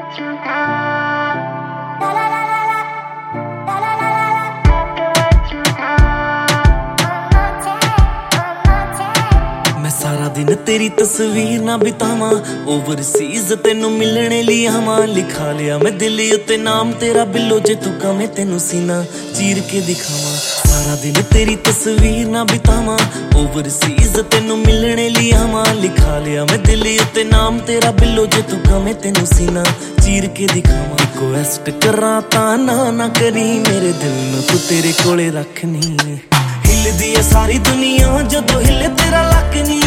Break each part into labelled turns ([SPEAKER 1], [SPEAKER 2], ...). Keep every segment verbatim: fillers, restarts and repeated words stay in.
[SPEAKER 1] मैं सारा दिन तेरी तस्वीर ना बितावा, ओवरसीज तेनू मिलने लिए आवा। लिखा लिया मैं दिल उत्ते नाम तेरा बिल्लो, जे तू कमे तेनू सीना चीर के दिखावा। सारा दिन तेरी तस्वीर ना बितावा, ओवरसीज तेनू मिलने लिए आवा। लिखा लिया मैं दिल उत्ते नाम तेरा बिल्लो, जे तू कमे तेनू सीना चीर के दिखावा। रिक्वेस्ट करा ता ना ना करी, मेरे दिल नू तू तेरे कोले रखनी। हिलदी है सारी दुनिया जदों हिले तेरा लक नी,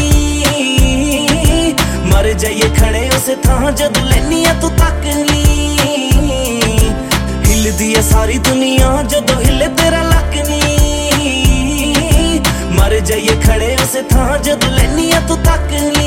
[SPEAKER 1] मर जाइए खड़े उसे थां जदों लैनी आ तू तक नी। हिलदी है सारी दुनिया जदों हिले तेरा लक नी, मर जाइए खड़े उसे थां जदों लैनी आ तू तक नी।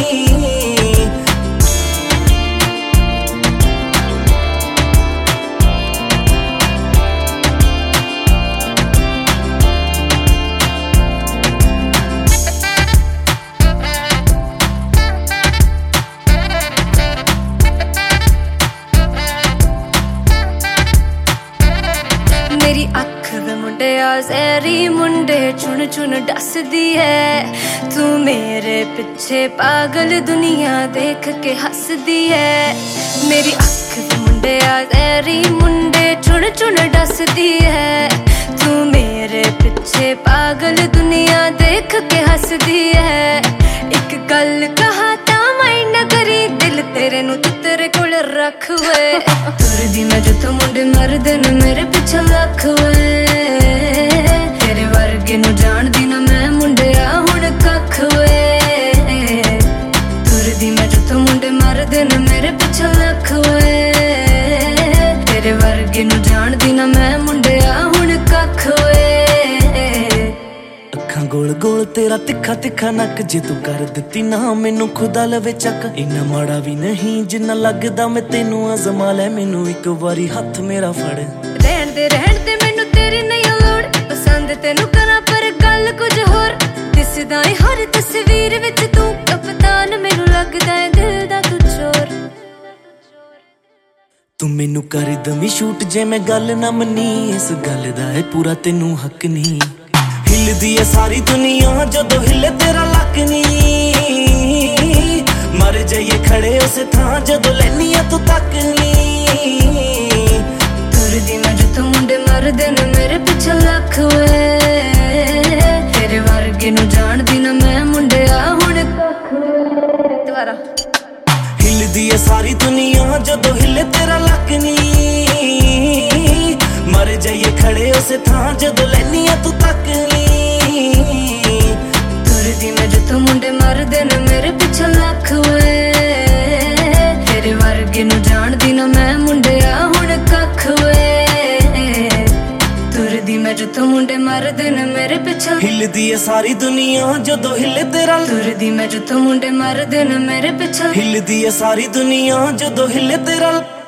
[SPEAKER 2] मेरी अख वे मुंडिया ज़हरी मुंडे चुन चुन डसदी है। तू मेरे पिछे पागल दुनिया देख के हसदी है। मेरी अख वे मुंडिया ज़हरी मुंडे चुन चुन डसदी है। तू मेरे पिछे पागल दुनिया देख के हसदी है। एक गल कहा ता मैं न करी, दिल तेरे नू तू तेरे कोल रख वे। तुरदी मैं जिथों मुंडे मरदे ने मेरे पिछे लख वे। तेरे वर्गे नू जानदी ना मैं मुंडिया हुण कख वे। तुरदी मैं जिथों मुंडे मरदे ने मेरे पिछे लख वे। तेरे वर्गे नू जानदी ना मैं मुंडिया हुण कख वे।
[SPEAKER 1] अखां गोल गोल तेरा तिखा तिखा नक, जे तू कर दित्ती ना मैनू खुदा लवे चक। इन्ना माड़ा भी नहीं जिन्ना लगदा मैं तेनू, आजमा ले मैनू एक बारी हथ मेरा फड़।
[SPEAKER 2] रहन दे रहन दे मैनू तेरी नहीं लोड़, पसंद तेनू करा पर गल कुछ होर। दिसदा है हर तस्वीर विच तू कप्तान, मैनू लगदा है दिल दा तू चोर।
[SPEAKER 1] तू मैनू कर दमी शूट जे मैं गल ना मनी, इस गल दा है पूरा तेनू हक नहीं। हिलदी है सारी दुनिया जदों हिले तेरा लक नी, मर जाइए खड़े उसे थां जदों लैनी आ तू तक नी।
[SPEAKER 2] तुरदी मैं जिथों मुंडे मरदे ने मेरे पिछे लख वे। तेरे वर्गे नू जानदी ना मैं मुंडिया हुण कख वे। दोबारा।
[SPEAKER 1] हिलदी है सारी दुनिया जदों हिले तेरा लक नी, मर जाइए खड़े उसे थां जदों लैनी आ तू तक नी।
[SPEAKER 2] तुरदी मैं जिथों मुंडे मरदे ने मेरे पिछे लख वे। तेरे वर्गे नू जानदी ना मैं मुंडिया हुण कख वे। तुरदी मैं जिथों मुंडे मरदे ने मेरे पिछे।
[SPEAKER 1] हिलदी है सारी दुनिया जदों हिले तेरा।
[SPEAKER 2] तुरदी मैं जिथों मुंडे मरदे ने मेरे पिछे।
[SPEAKER 1] हिलदी है सारी दुनिया जदों हिले तेरा।